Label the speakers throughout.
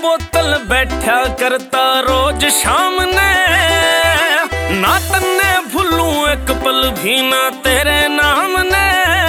Speaker 1: बोतल बैठा करता रोज शाम ने, ना तन्ने भूलूं एक पल भी ना तेरे नाम ने।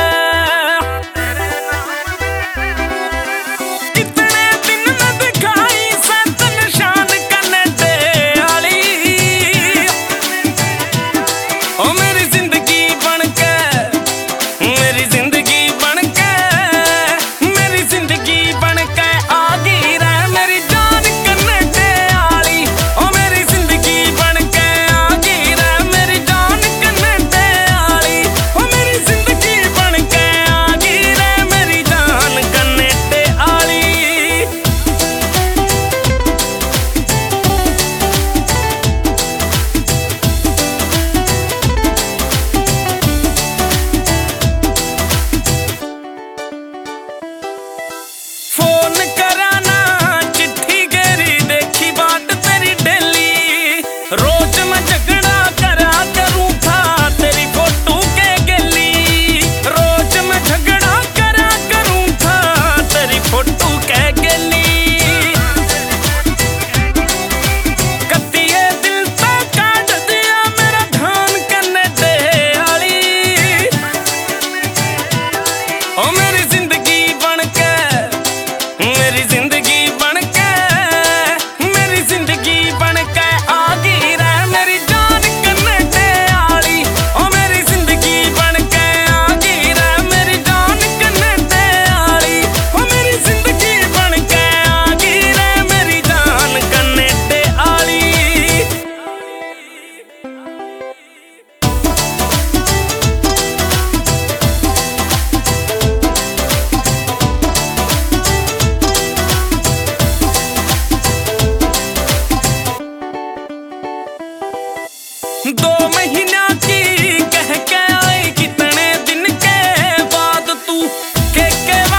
Speaker 1: दो महीना की कह के आई कितने दिन के बाद तू के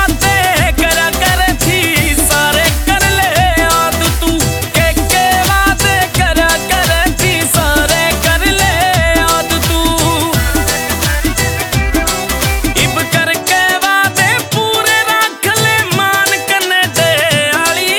Speaker 1: बातें करा कर थी सारे कर ले याद तू के बातें करा कर थी सारे कर ले याद तू इब करके वादे पूरे रख ले मान कने दे आली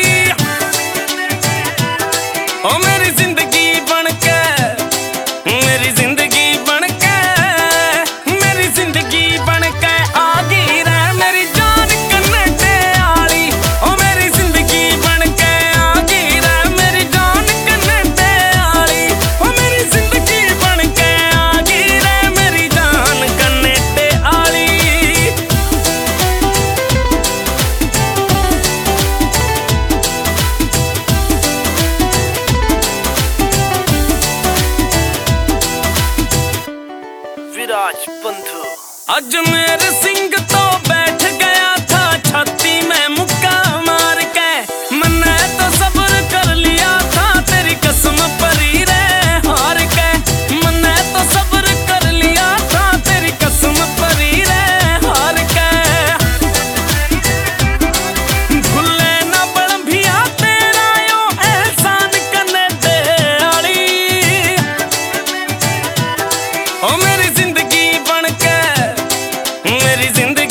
Speaker 1: ओ मेरी जिंदगी बन के मेरी जिंदगी बन के मेरी जिंदगी बन के आ गई रे मेरी जान कन्ने आली ओ मेरी जिंदगी बन के आ गई रे मेरी जान कन्ने आली ओ मेरी जिंदगी बन के आ गई रे मेरी जान कन्ने आली। विराज बंधु अजमेर सिंह तो बैठ गया था छाती में मुक्का मार के, मैंने तो सब्र कर लिया था तेरी कसम परी रे हार के, मैंने तो सब्र कर लिया था तेरी कसम परी रे हार के। भूले ना बड़ भिया तेरा यो एहसान कने दे आली ओ मेरी जिंदगी बन के मेरी जिंदगी